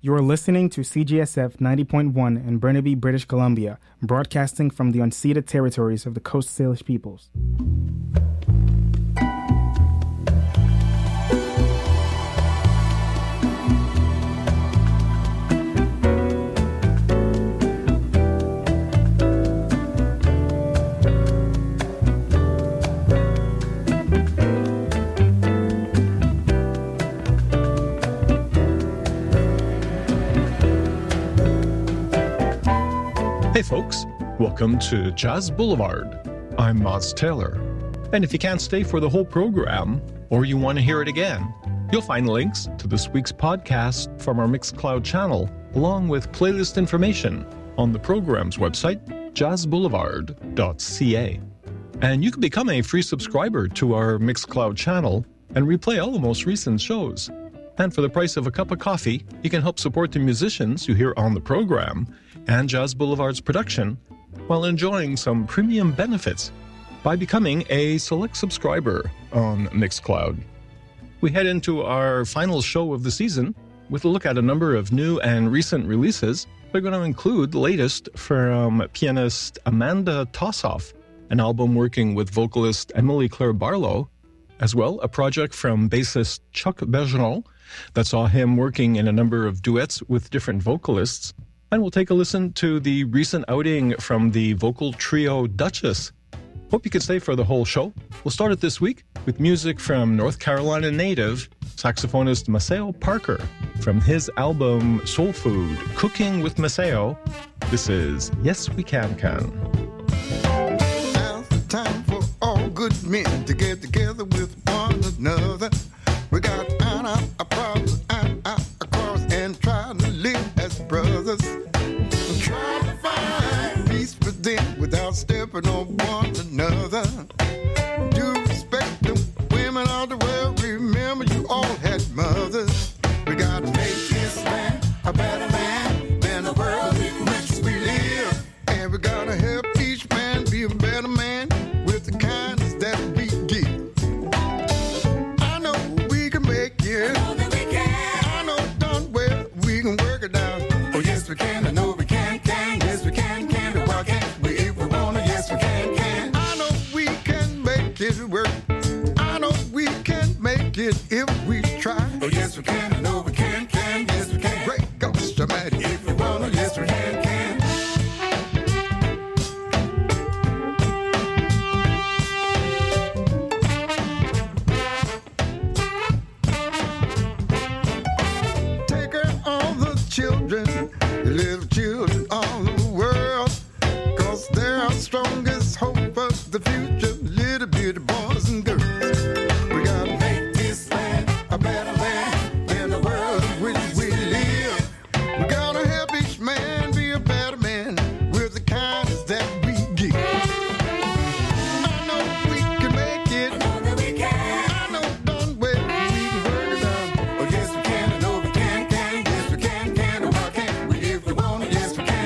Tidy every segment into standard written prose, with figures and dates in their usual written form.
You are listening to CGSF 90.1 in Burnaby, British Columbia, broadcasting from the unceded territories of the Coast Salish peoples. Hey folks, welcome to Jazz Boulevard. I'm Moz Taylor. And if you can't stay for the whole program, or you want to hear it again, you'll find links to this week's podcast from our Mixcloud channel, along with playlist information on the program's website, jazzboulevard.ca. And you can become a free subscriber to our Mixcloud channel and replay all the most recent shows. And for the price of a cup of coffee, you can help support the musicians you hear on the program and Jazz Boulevard's production while enjoying some premium benefits by becoming a select subscriber on Mixcloud. We head into our final show of the season with a look at a number of new and recent releases. They're going to include the latest from pianist Amanda Tossoff, an album working with vocalist Emily Claire Barlow, as well a project from bassist Chuck Bergeron that saw him working in a number of duets with different vocalists. And we'll take a listen to the recent outing from the vocal trio Duchess. Hope you can stay for the whole show. We'll start it this week with music from North Carolina native saxophonist Maceo Parker from his album Soul Food, Cooking with Maceo. This is Yes We Can Can. Now's the time for all good men to get together with one another. We got to iron out our problems, iron out our quarrels, and try to live as brothers. Try to find peace within without stepping on one another. Do respect the women of the world. Remember you all had mothers. We got to make this land a better land than the world in which we live. And we got to help each man be a better man with the kindness that we give. I know we can make it. I know that we can. I know done well we can work it out. Oh yes we can. I know we can. Yes we can. But why can't we if we wanna? Yes we can. I know we can make it work. I know we can make it if we try. Oh yes we can. I know we can. Yes we can. Great Ghost Almighty. If we wanna, yes we can. Take care of the children, the little children all over the world, 'cause they're our strongest hope for the future, little bitty boys and girls. We gotta make this land a better land than the world in which we live. We gotta help each man be a better man with the kindness that we give. I know we can make it. I know that we can. I know done well we can work it out. Oh yes we can. I know we can. Yes we can. Oh why can't we if we want it? Yes we can.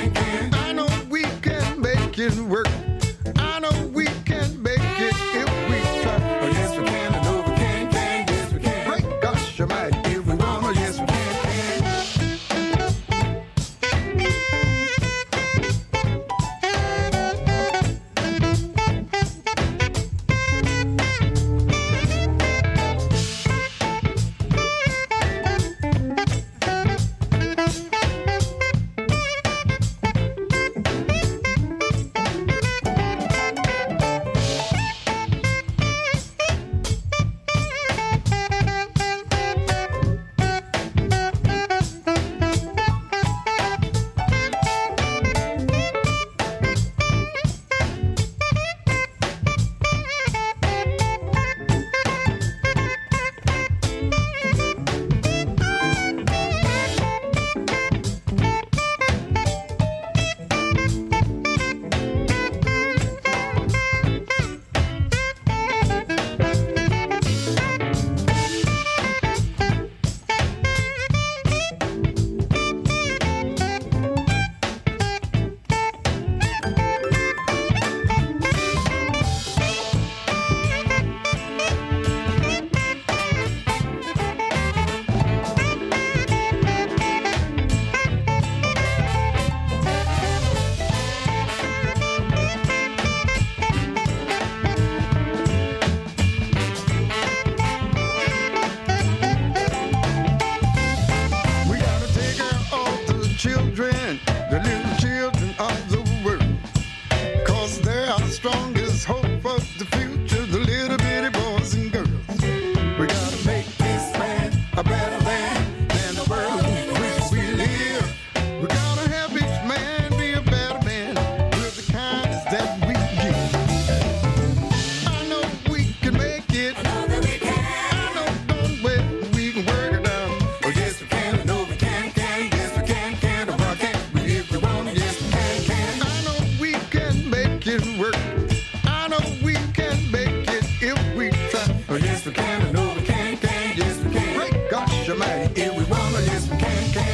the little children of the world. 'Cause they are the strongest hope for the future, the little bitty boys and girls. We gotta make this land a better land than the world in which we live. We gotta have each man be a better man with the kindness that we give. I know we can make it. I know that we can. I know don't wait, we can work it out. Oh yes we can. I know we can. Yes we can. Oh why can't we if we want? Yes we can. I know we can make it work. I know we can make it if we try. Oh yes we can. I know we can. Yes we can. Great gosh almighty, if we want. Oh yes we can.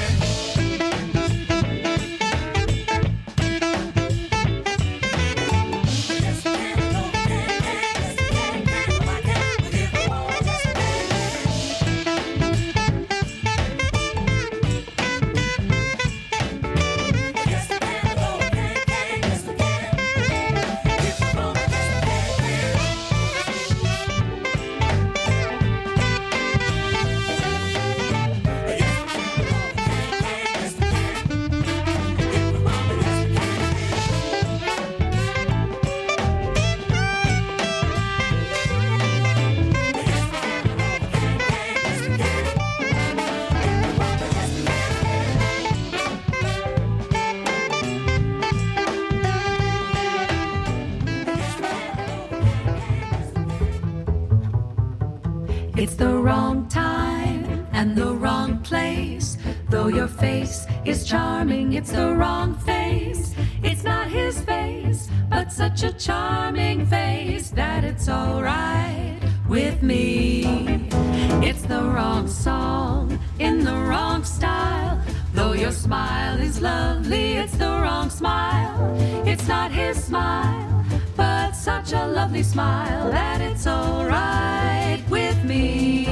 It's the wrong time and the wrong place. Though your face is charming, it's the wrong face. It's not his face, but such a charming face that it's alright with me. It's the wrong song in the wrong style. Though your smile is lovely, it's the wrong smile. It's not his smile, but such a lovely smile that it's alright with me.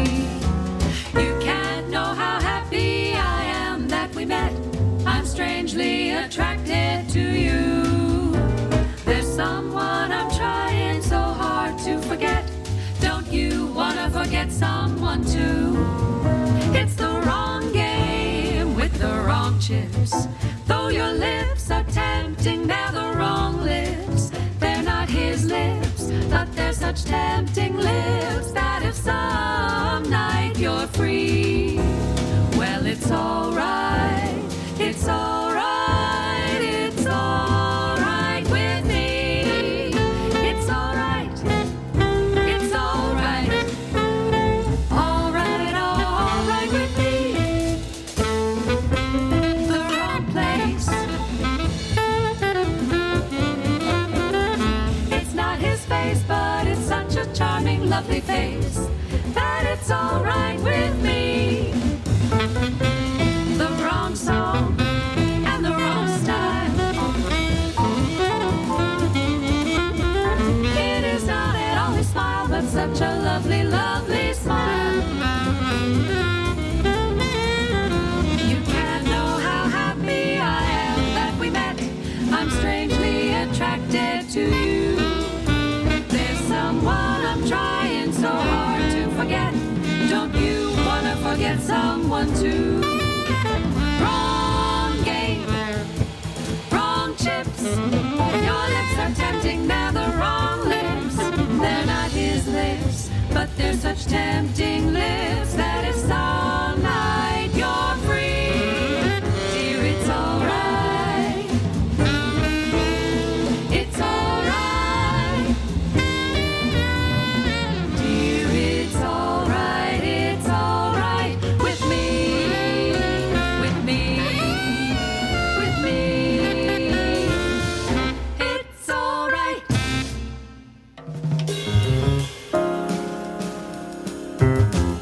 You can't know how happy I am that we met. I'm strangely attracted to you. There's someone I'm trying so hard to forget. Don't you wanna forget someone too? It's the wrong game with the wrong chips. Though your lips are tempting, they're the wrong lips. They're not his lips, but they're such tempting lips that if some night you're free, well, it's alright, it's alright, it's alright with me. It's alright, it's alright, alright with me. The wrong place. It's not his face, but it's such a charming, lovely face that it's alright with me. The wrong song and the wrong style. It is not at all his smile, but such a lovely, lovely smile. You can't know how happy I am that we met. I'm strangely attracted to you. There's someone I'm trying so hard to forget. Don't you wanna forget someone too? Wrong game, wrong chips. Your lips are tempting, they're the wrong lips. They're not his lips, but they're such tempting lips that if some night you're free, dear, it's alright. It's alright. Dear, it's alright. It's alright with me. With me. With me. It's alright.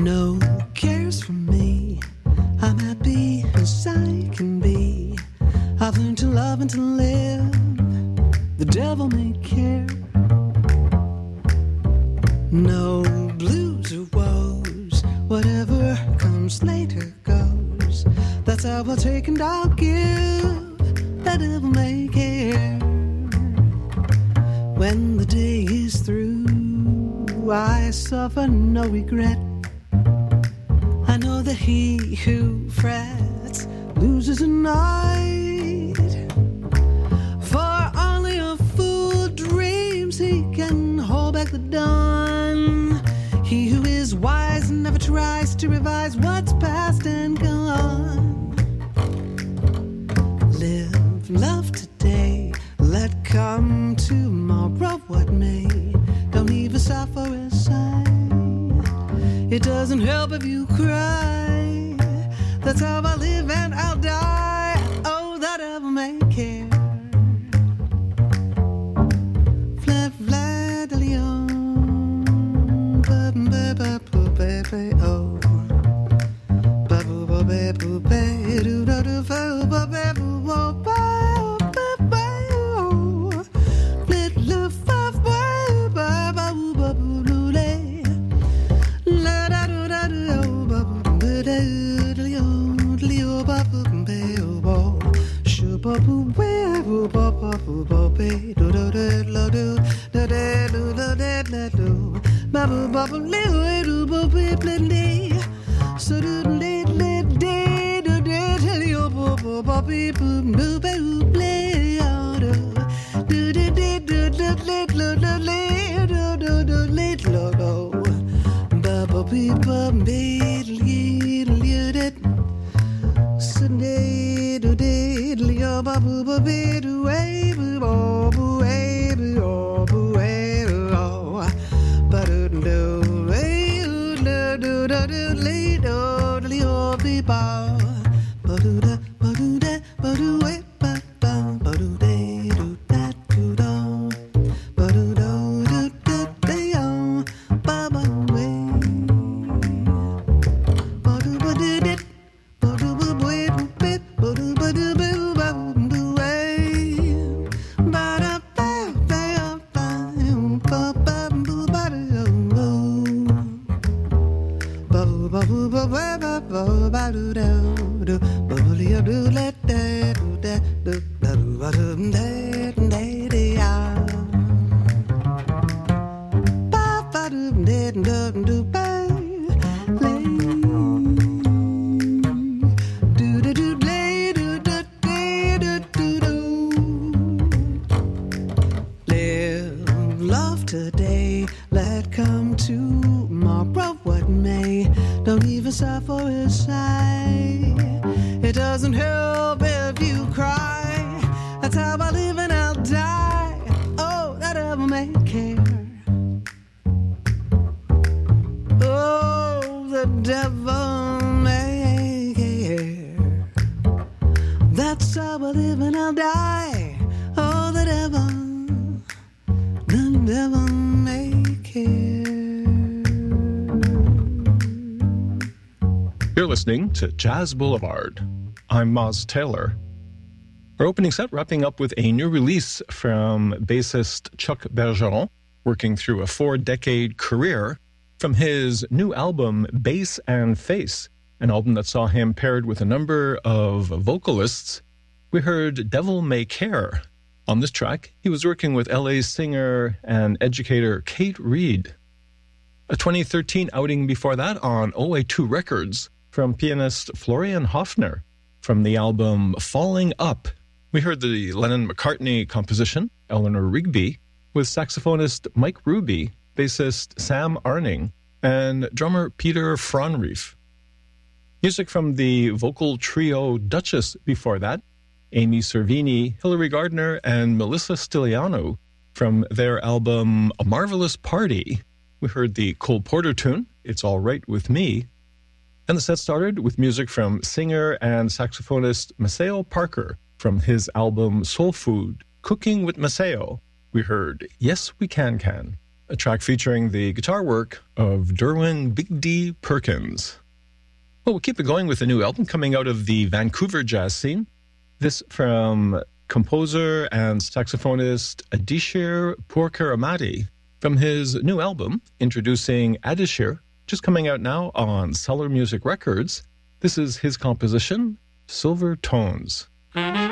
No cares for me. I'm happy as I can be. I've learned to love and to live. The devil may care. No blues or woes. Whatever comes later goes. That's how I'll take and I'll give. The devil may care. When the day is through, I suffer no regret. I know that he who frets loses a night. For only a fool dreams he can hold back the dawn. He who is wise never tries to revise what's past and gone. Live, love today, let come tomorrow what may. Don't even sigh for a sigh. It doesn't help if you cry. That's how I live and I'll die. Oh, that ever may care. Flat, flat, Leon. Baby, oh. Babu, babu, baby, do, do, do, babu, babu, babu. You're listening to Jazz Boulevard. I'm Moz Taylor. Our opening set wrapping up with a new release from bassist Chuck Bergeron, working through a 4-decade career, from his new album, Bass and Face, an album that saw him paired with a number of vocalists. We heard Devil May Care. On this track, he was working with LA singer and educator Kate Reed. A 2013 outing before that on OA2 Records from pianist Florian Hofner. From the album Falling Up, we heard the Lennon-McCartney composition, Eleanor Rigby, with saxophonist Mike Ruby, bassist Sam Arning, and drummer Peter Fraunrief. Music from the vocal trio Duchess before that, Amy Cervini, Hilary Gardner, and Melissa Stiliano. From their album A Marvelous Party, we heard the Cole Porter tune, It's All Right With Me. And the set started with music from singer and saxophonist Maceo Parker. From his album Soul Food, Cooking with Maceo, we heard Yes We Can. a track featuring the guitar work of Derwin Big D Perkins. Well, we'll keep it going with a new album coming out of the Vancouver jazz scene. This from composer and saxophonist Adishir Purkaramati from his new album, introducing Adishir, just coming out now on Cellar Music Records. This is his composition, Silver Tones. Thank